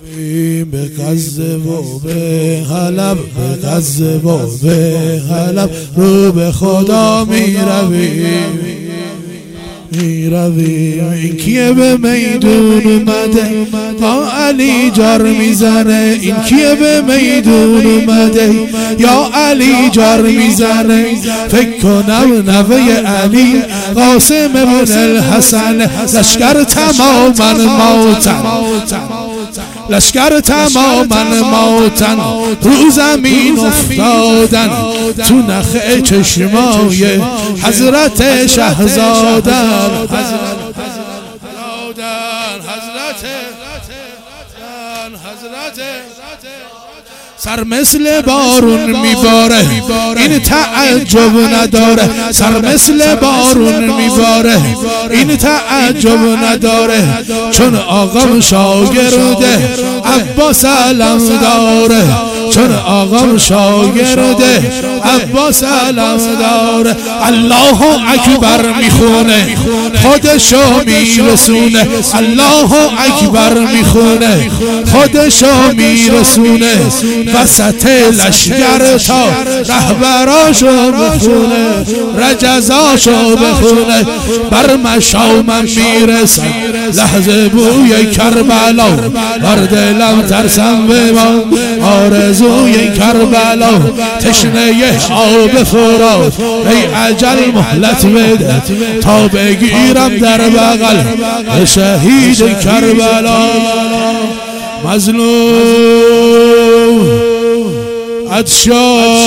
به غزه و به حلب، به غزه و به حلب رو به خدا میرویم. این کیه به میدون اومده با علی جار میزنه؟ این کیه به میدون اومده یا علی جار میزنه؟ فکر کنم نوه علی قاسم ابن الحسن. لشکر تماما ماتن، لشکر تماما ماتن، رو زمین افتادن تو نخ چشمای حضرت شهزادن. سر مثل بارون میباره این تعجب نداره، سر مثل بارون میباره این تعجب نداره، چون آقام شاگرده عباس علم داره، چون آقام شاگرده عباس علم داره. الله اکبر میخونه خودشو میرسونه، الله اکبر میخونه خودشو میرسونه، وسط لشگر تا رهبراشو بخونه، رجزاشو بخونه. بر مشامم میرسم لحظه بوی کربلا، بر دلم ترسم بمان آرزوی کربلا، تشنه آب فرات ای اجل مهلت بده تا بگیرم در بغل شهید کربلا. مظلوم عطشان